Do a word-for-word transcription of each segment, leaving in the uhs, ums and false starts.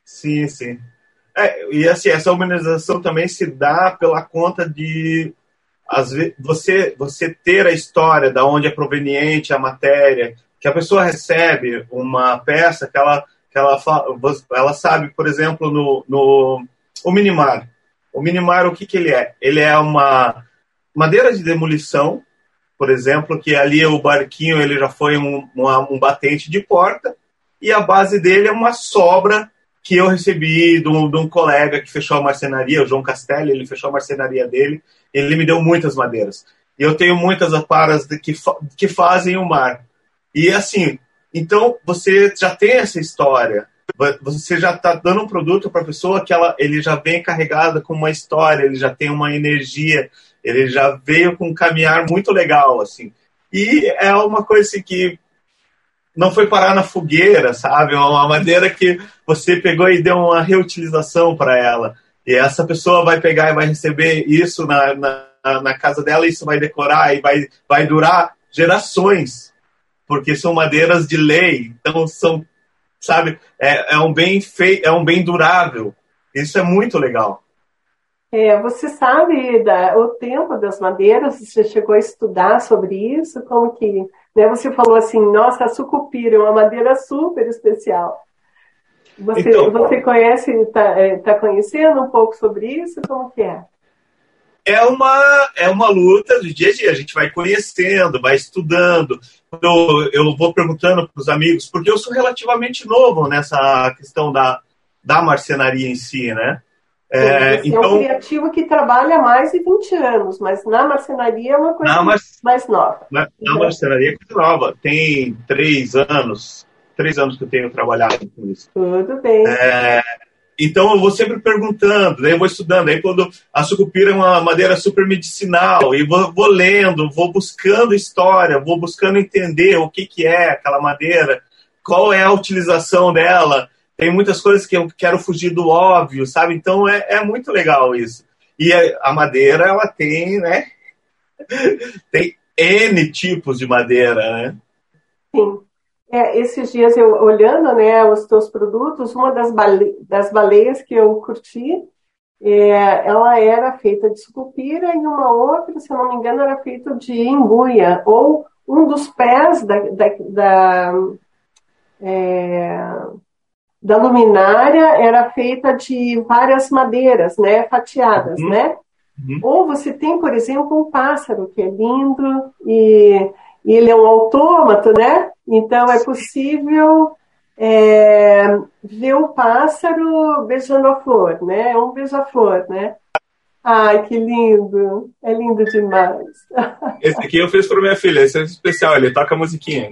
Sim, sim. É, e assim, essa humanização também se dá pela conta de às vezes, você, você ter a história da onde é proveniente a matéria, que a pessoa recebe uma peça que ela, que ela, ela sabe, por exemplo, no, no o Minimar. O Minimar, o que, que ele é? Ele é uma madeira de demolição, por exemplo, que ali o barquinho ele já foi um, uma, um batente de porta, e a base dele é uma sobra que eu recebi de um, de um colega que fechou a marcenaria, o João Castelli, ele fechou a marcenaria dele, ele me deu muitas madeiras. E eu tenho muitas aparas de que, que fazem o mar. E assim, então você já tem essa história, você já está dando um produto para a pessoa que ela, ele já vem carregado com uma história, ele já tem uma energia, ele já veio com um caminhar muito legal, assim. E é uma coisa assim, que não foi parar na fogueira, sabe? É uma madeira que você pegou e deu uma reutilização para ela. E essa pessoa vai pegar e vai receber isso na, na, na casa dela, e isso vai decorar e vai, vai durar gerações, porque são madeiras de lei, então são, sabe, é, é um bem feito, é um bem durável. Isso é muito legal. É, você sabe da, o tempo das madeiras? Você chegou a estudar sobre isso? Como que, né, você falou assim, nossa, a sucupira é uma madeira super especial. Você, então, você conhece, está tá conhecendo um pouco sobre isso? Como que é? É uma, é uma luta do dia a dia. A gente vai conhecendo, vai estudando. Eu, eu vou perguntando para os amigos, porque eu sou relativamente novo nessa questão da, da marcenaria em si, né? É, Você então, é um criativo que trabalha há mais de vinte anos, mas na marcenaria é uma coisa mar... mais nova. Na, na uhum. marcenaria é coisa nova. Tem três anos, três anos que eu tenho trabalhado com isso. Tudo bem. É, então eu vou sempre perguntando, daí eu vou estudando. Aí quando a sucupira é uma madeira super medicinal, e vou, vou lendo, vou buscando história, vou buscando entender o que, que é aquela madeira, qual é a utilização dela. Tem muitas coisas que eu quero fugir do óbvio, sabe? Então é, é muito legal isso. E a madeira, ela tem, né? Tem N tipos de madeira, né? Sim. É, esses dias eu olhando, né, os teus produtos, uma das, bale... das baleias que eu curti, é, ela era feita de sucupira, e uma outra, se eu não me engano, era feita de embuia, ou um dos pés da... da, da é... da luminária era feita de várias madeiras, né, fatiadas, uhum. né? Uhum. Ou você tem, por exemplo, um pássaro que é lindo e, e ele é um autômato, né? Então é possível é, ver o pássaro beijando a flor, né? É um beija-flor, né? Ai, que lindo! É lindo demais. Esse aqui eu fiz para minha filha, esse é especial, ele toca a musiquinha.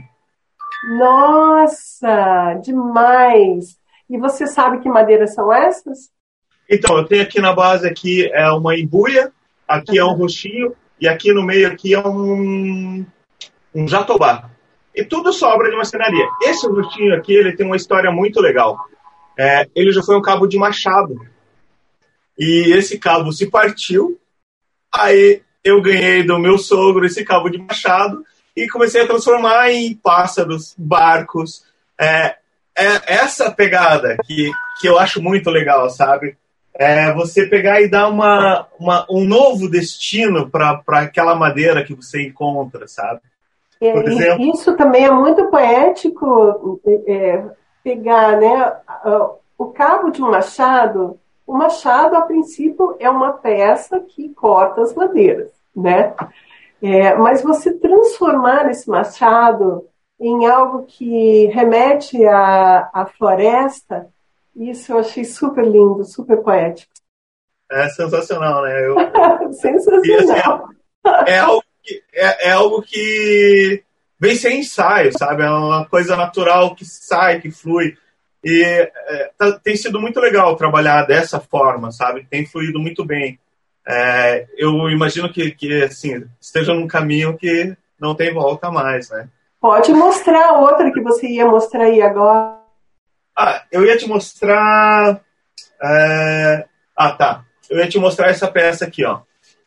Nossa, demais! E você sabe que madeiras são essas? Então, eu tenho aqui na base aqui é uma embuia, aqui uhum. é um roxinho, e aqui no meio aqui é um, um jatobá. E tudo sobra de marcenaria. Esse roxinho aqui, ele tem uma história muito legal. É, ele já foi um cabo de machado. E esse cabo se partiu, aí eu ganhei do meu sogro esse cabo de machado, e comecei a transformar em pássaros, barcos. É, é essa pegada que, que eu acho muito legal, sabe? É você pegar e dar uma, uma, um novo destino para aquela madeira que você encontra, sabe? Por exemplo, isso também é muito poético, é, pegar, né, o cabo de um machado. O machado, a princípio, é uma peça que corta as madeiras, né? É, mas você transformar esse machado em algo que remete à, à floresta, isso eu achei super lindo, super poético. É sensacional, né? Eu, sensacional. E, assim, é, algo que, é, é algo que vem sem ensaio, sabe? É uma coisa natural que sai, que flui. E é, tá, tem sido muito legal trabalhar dessa forma, sabe? Tem fluído muito bem. É, eu imagino que, que assim, esteja num caminho que não tem volta mais, né? Pode mostrar outra que você ia mostrar aí agora. Ah, eu ia te mostrar... É... Ah, tá. Eu ia te mostrar essa peça aqui, ó.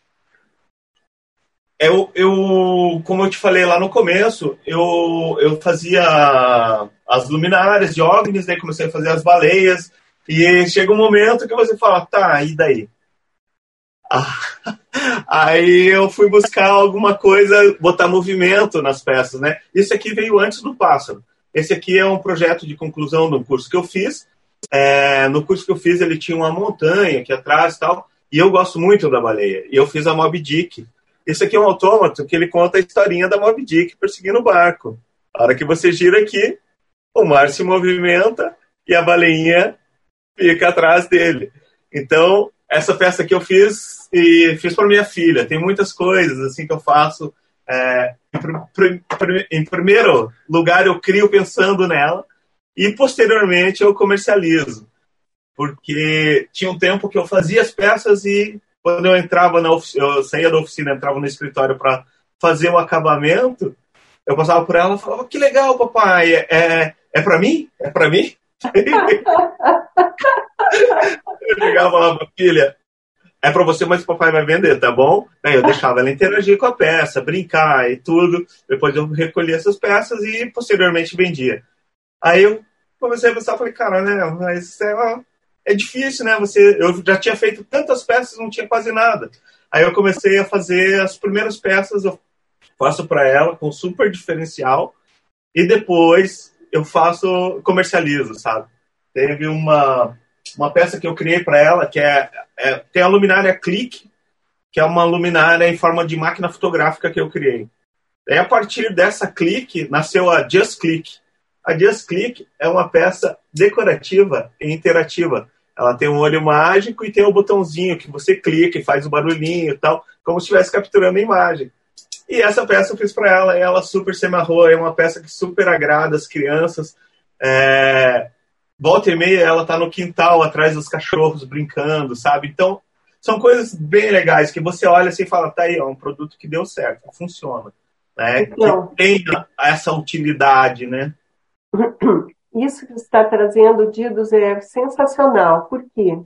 Eu, eu, como eu te falei lá no começo, eu, eu fazia as luminárias de OVNIs, daí comecei a fazer as baleias, E chega um momento que você fala, tá, e daí? Ah, aí eu fui buscar alguma coisa, botar movimento nas peças, né? Isso aqui veio antes do pássaro. Esse aqui é um projeto de conclusão do curso que eu fiz. É, no curso que eu fiz, ele tinha uma montanha aqui atrás e tal, e eu gosto muito da baleia. E eu fiz a Moby Dick. Esse aqui é um autômato que ele conta a historinha da Moby Dick perseguindo o barco. A hora que você gira aqui, o mar se movimenta e a baleinha fica atrás dele. Então, essa peça aqui eu fiz e fiz para minha filha. Tem muitas coisas assim que eu faço. É, em primeiro lugar, eu crio pensando nela e, posteriormente, eu comercializo. Porque tinha um tempo que eu fazia as peças e, quando eu entrava na oficina, eu saía da oficina, entrava no escritório para fazer o acabamento, eu passava por ela e falava, que legal, papai, é, é, é para mim? É para mim? Eu chegava e falava, filha, é para você, mas o papai vai vender, tá bom? Aí eu deixava ela interagir com a peça, brincar e tudo. Depois eu recolhia essas peças e posteriormente vendia. Aí eu comecei a pensar, falei, cara, né, mas é, é difícil, né? Você, eu já tinha feito tantas peças, não tinha quase nada. Aí eu comecei a fazer as primeiras peças, eu faço para ela com super diferencial e depois eu faço, comercializo, sabe? Teve uma, uma peça que eu criei para ela, que é, é, tem a luminária Click, que é uma luminária em forma de máquina fotográfica que eu criei. Daí, a partir dessa Click, nasceu a Just Click. A Just Click é uma peça decorativa e interativa. Ela tem um olho mágico e tem um botãozinho que você clica e faz o barulhinho e tal, como se estivesse capturando a imagem. E essa peça eu fiz para ela, e ela super se amarrou, é uma peça que super agrada as crianças. É... Volta e meia, ela tá no quintal, atrás dos cachorros, brincando, sabe? Então, são coisas bem legais, que você olha assim e fala, tá aí, é um produto que deu certo, funciona. Né? Então, que tem essa utilidade, né? Isso que você está trazendo, Didos, é sensacional. Por quê?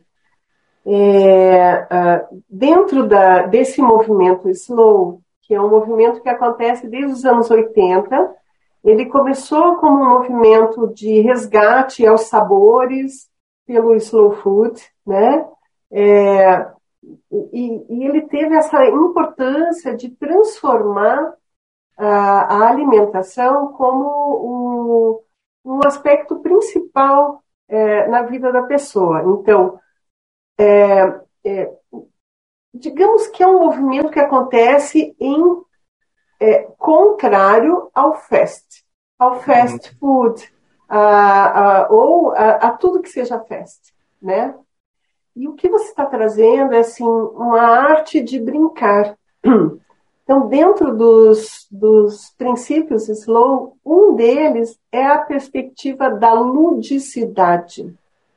É, uh, dentro da, desse movimento slow, que é um movimento que acontece desde os anos oitenta, ele começou como um movimento de resgate aos sabores pelo slow food, né? É, e, e ele teve essa importância de transformar a, a alimentação como um, um aspecto principal é, na vida da pessoa. Então, é, é, digamos que é um movimento que acontece em é, contrário ao fast, ao fast food, a, a, ou a, a tudo que seja fast, né? E o que você está trazendo é assim, uma arte de brincar. Então, dentro dos, dos princípios slow, um deles é a perspectiva da ludicidade.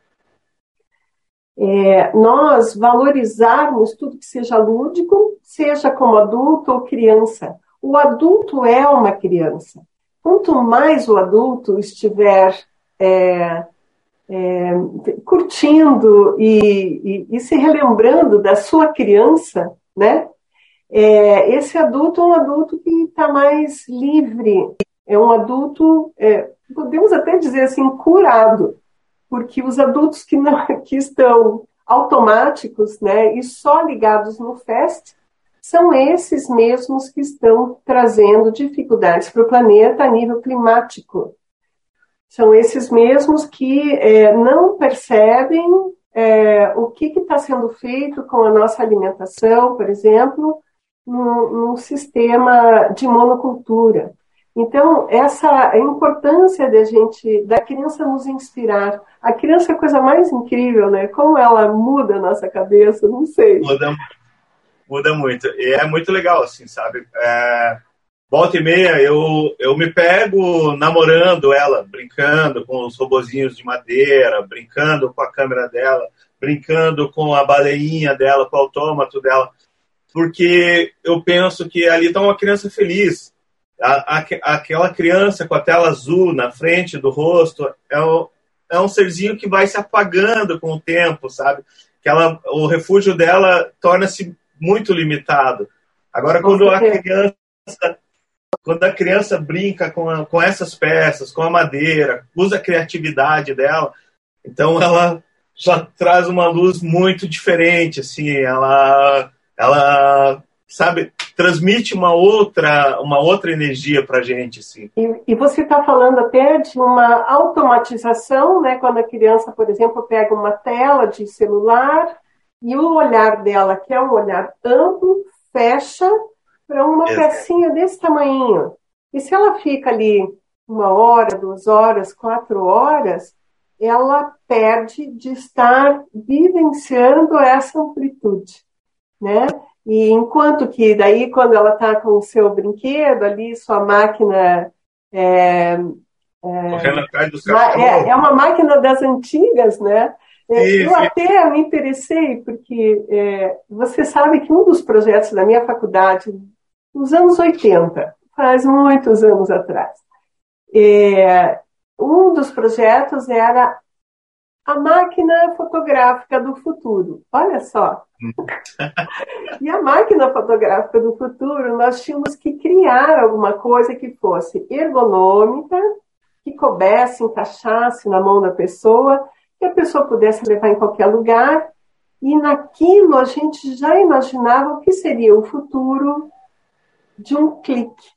É, nós valorizarmos tudo que seja lúdico, seja como adulto ou criança. O adulto é uma criança. Quanto mais o adulto estiver é, é, curtindo e, e, e se relembrando da sua criança, né? É, esse adulto é um adulto que está mais livre, é um adulto, é, podemos até dizer assim, curado, porque os adultos que, não, que estão automáticos, né, e só ligados no fast, são esses mesmos que estão trazendo dificuldades para o planeta a nível climático. São esses mesmos que é, não percebem é, o que está sendo feito com a nossa alimentação, por exemplo, num, num sistema de monocultura. Então, essa a importância da gente, da criança nos inspirar. A criança é a coisa mais incrível, né? Como ela muda a nossa cabeça, não sei. Muda, muda muito. E é muito legal, assim, sabe? É, volta e meia, eu, eu me pego namorando ela, brincando com os robozinhos de madeira, brincando com a câmera dela, brincando com a baleinha dela, com o autômato dela, porque eu penso que ali está uma criança feliz. A, a, aquela criança com a tela azul na frente do rosto é, o, é um serzinho que vai se apagando com o tempo, sabe? Que ela, o refúgio dela torna-se muito limitado. Agora, quando a criança, quando a criança brinca com, a, com essas peças, com a madeira, usa a criatividade dela, então ela já traz uma luz muito diferente, assim, ela, ela sabe, transmite uma outra, uma outra energia para a gente, assim. E, e você está falando até de uma automatização, né? Quando a criança, por exemplo, pega uma tela de celular e o olhar dela, que é um olhar amplo, fecha para uma Exato. pecinha desse tamanhinho. E se ela fica ali uma hora, duas horas, quatro horas, ela perde de estar vivenciando essa amplitude, né? E enquanto que daí, quando ela está com o seu brinquedo ali, sua máquina é, Correndo atrás dos é, cachorros. é uma máquina das antigas, né? Sim, Eu sim. até me interessei, porque é, você sabe que um dos projetos da minha faculdade, nos anos oitenta, faz muitos anos atrás, é, um dos projetos era a máquina fotográfica do futuro. Olha só. E a máquina fotográfica do futuro, nós tínhamos que criar alguma coisa que fosse ergonômica, que coubesse, encaixasse na mão da pessoa, que a pessoa pudesse levar em qualquer lugar. E naquilo a gente já imaginava o que seria o futuro de um clique.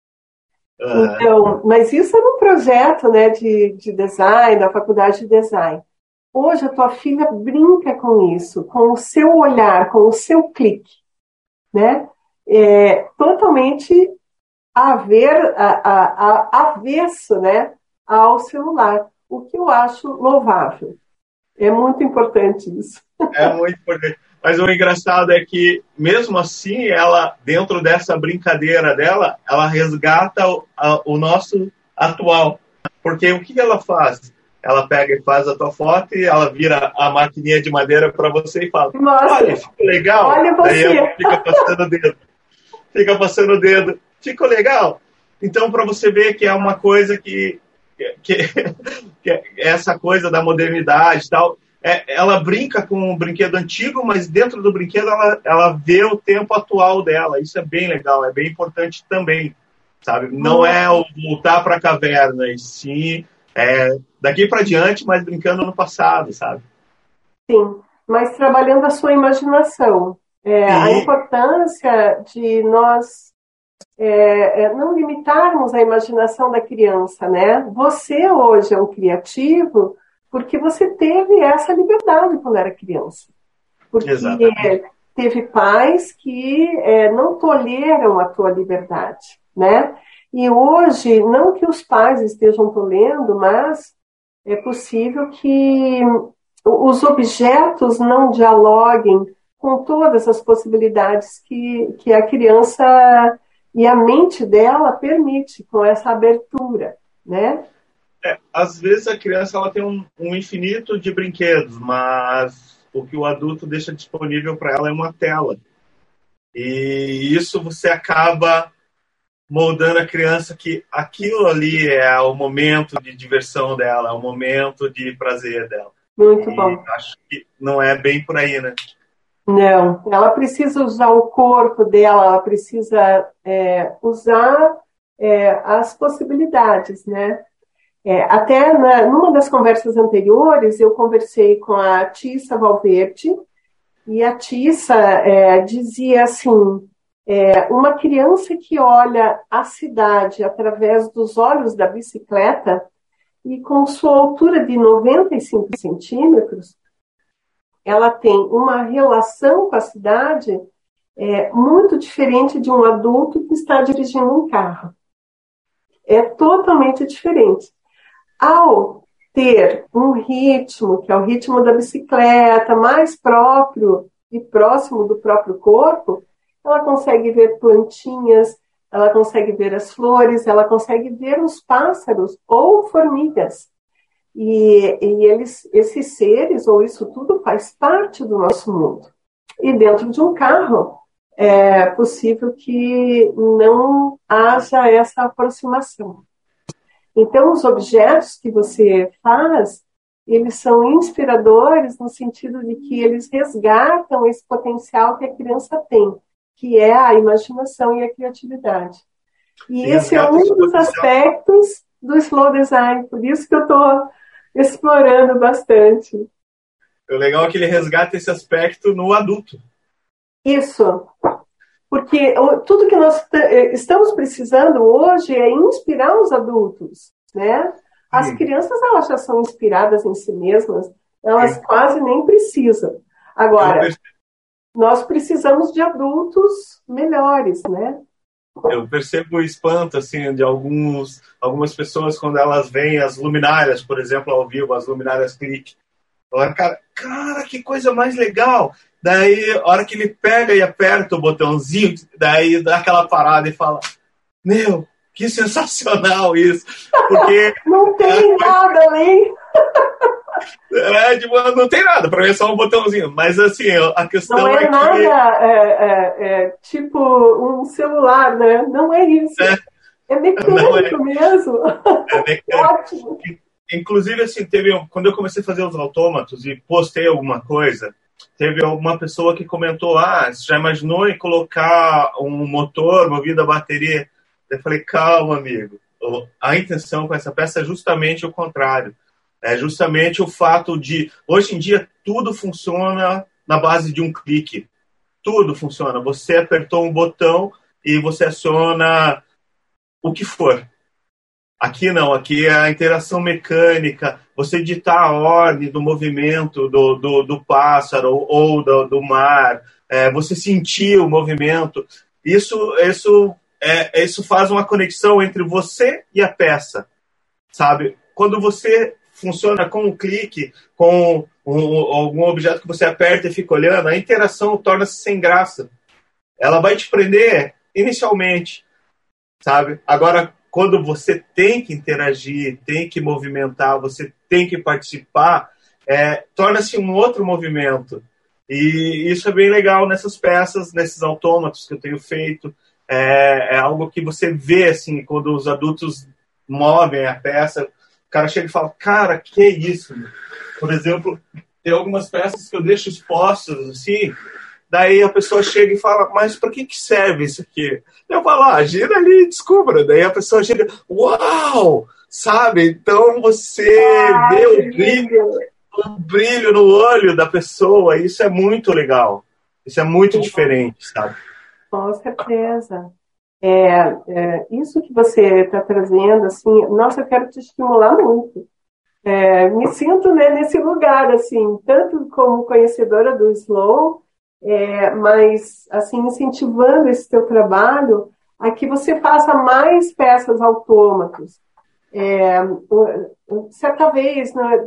Uhum. Então, mas isso era um projeto, né, de, de design, da faculdade de design. Hoje a tua filha brinca com isso, com o seu olhar, com o seu clique, né? É, totalmente haver, a, a, a, avesso, né, ao celular, o que eu acho louvável. É muito importante isso. É muito importante. Mas o engraçado é que, mesmo assim, ela, dentro dessa brincadeira dela, ela resgata o, a, o nosso atual. Porque o que ela faz? Ela pega e faz a tua foto e ela vira a maquininha de madeira para você e fala: Nossa, olha, ficou legal? olha Daí você. ela fica passando o dedo. Fica passando o dedo. Ficou legal? Então, para você ver que é uma coisa que, que, que essa coisa da modernidade e tal, é, ela brinca com um brinquedo antigo, mas dentro do brinquedo ela, ela vê o tempo atual dela. Isso é bem legal, é bem importante também, sabe? Não é o voltar para a caverna, e sim é, daqui para diante, mas brincando no passado, sabe? Sim, mas trabalhando a sua imaginação. É, a Sim, importância de nós é, é, não limitarmos a imaginação da criança, né? Você hoje é um criativo porque você teve essa liberdade quando era criança. Porque exatamente. teve pais que é, não tolheram a tua liberdade, né? E hoje, não que os pais estejam tolhendo, mas é possível que os objetos não dialoguem com todas as possibilidades que, que a criança e a mente dela permite com essa abertura, né? É, às vezes a criança ela tem um, um infinito de brinquedos, mas o que o adulto deixa disponível para ela é uma tela. E isso você acaba moldando a criança que aquilo ali é o momento de diversão dela, é o momento de prazer dela. Muito E bom. acho que não é bem por aí, né? Não, ela precisa usar o corpo dela, ela precisa é, usar é, as possibilidades, né? É, até na, numa das conversas anteriores, eu conversei com a Tissa Valverde, e a Tissa é, dizia assim, é, uma criança que olha a cidade através dos olhos da bicicleta e com sua altura de noventa e cinco centímetros, ela tem uma relação com a cidade é, muito diferente de um adulto que está dirigindo um carro. É totalmente diferente. Ao ter um ritmo, que é o ritmo da bicicleta, mais próprio e próximo do próprio corpo, ela consegue ver plantinhas, ela consegue ver as flores, ela consegue ver os pássaros ou formigas. E, e eles, esses seres, ou isso tudo, faz parte do nosso mundo. E dentro de um carro, é possível que não haja essa aproximação. Então, os objetos que você faz, eles são inspiradores no sentido de que eles resgatam esse potencial que a criança tem, que é a imaginação e a criatividade. E E esse é resgata um esse dos potencial. aspectos do slow design, por isso que eu estou explorando bastante. O legal é que ele resgata esse aspecto no adulto. Isso. Porque tudo que nós estamos precisando hoje é inspirar os adultos, né? As Sim. crianças, elas já são inspiradas em si mesmas, elas Sim. quase nem precisam. Agora, nós precisamos de adultos melhores, né? Eu percebo o espanto, assim, de alguns, algumas pessoas quando elas veem as luminárias, por exemplo, ao vivo, as luminárias clique. Fala, cara, cara, que coisa mais legal! Daí, a hora que ele pega e aperta o botãozinho, daí dá aquela parada e fala, meu, que sensacional isso! Porque não tem é, nada ali. É, tipo, não tem nada, para mim é só um botãozinho. Mas assim, a questão não é, é nada, que... é, é, é tipo um celular, né? Não é isso. É, é mecânico é. mesmo. É mecânico. Inclusive, assim, teve, quando eu comecei a fazer os autômatos e postei alguma coisa, teve alguma pessoa que comentou, ah, você já imaginou em colocar um motor movido a bateria? Eu falei, calma, amigo. A intenção com essa peça é justamente o contrário. É justamente o fato de, hoje em dia, tudo funciona na base de um clique. Tudo funciona. Você apertou um botão e você aciona o que for. Aqui não, aqui é a interação mecânica, você ditar a ordem do movimento do, do, do pássaro ou do, do mar, é, você sentir o movimento. Isso, isso, é, isso faz uma conexão entre você e a peça, sabe? Quando você funciona com um clique, com um, algum objeto que você aperta e fica olhando, a interação torna-se sem graça. Ela vai te prender inicialmente, sabe? Agora, quando você tem que interagir, tem que movimentar, você tem que participar, é, torna-se um outro movimento. E isso é bem legal nessas peças, nesses autômatos que eu tenho feito. É, é algo que você vê, assim, quando os adultos movem a peça, o cara chega e fala, cara, que é isso? Por exemplo, tem algumas peças que eu deixo expostas, assim, daí a pessoa chega e fala, mas para que, que serve isso aqui? Eu falo, ah, gira ali e descubra. Daí a pessoa chega, uau! Sabe? Então você ah, vê o brilho, o brilho no olho da pessoa, isso é muito legal. Isso é muito Sim. diferente, sabe? Com certeza. É, é, isso que você está trazendo, assim, nossa, eu quero te estimular muito. É, me sinto, né, nesse lugar, assim, tanto como conhecedora do Slow, é, mas, assim, incentivando esse teu trabalho a que você faça mais peças autômatos. É, certa vez, né,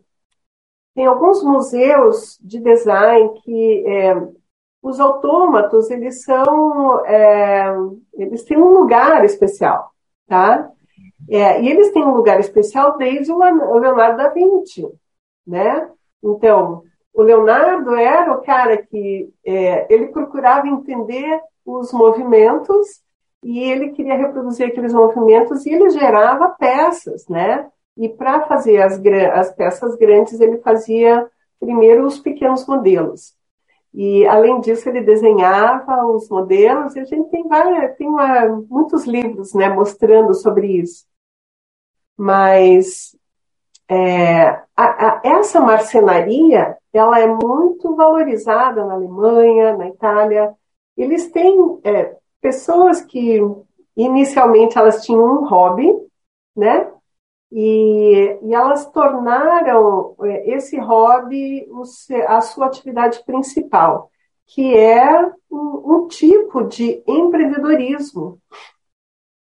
tem alguns museus de design que é, os autômatos, eles são, é, eles têm um lugar especial, tá? É, e eles têm um lugar especial desde o Leonardo da Vinci, né? Então, o Leonardo era o cara que é, ele procurava entender os movimentos e ele queria reproduzir aqueles movimentos e ele gerava peças, né? E para fazer as, as peças grandes, ele fazia primeiro os pequenos modelos. E, além disso, ele desenhava os modelos e a gente tem, várias, tem uma, muitos livros, né, mostrando sobre isso. Mas é, a, a, essa marcenaria, ela é muito valorizada na Alemanha, na Itália. Eles têm é, pessoas que, inicialmente, elas tinham um hobby, né? E, e elas tornaram esse hobby a sua atividade principal, que é um, um tipo de empreendedorismo,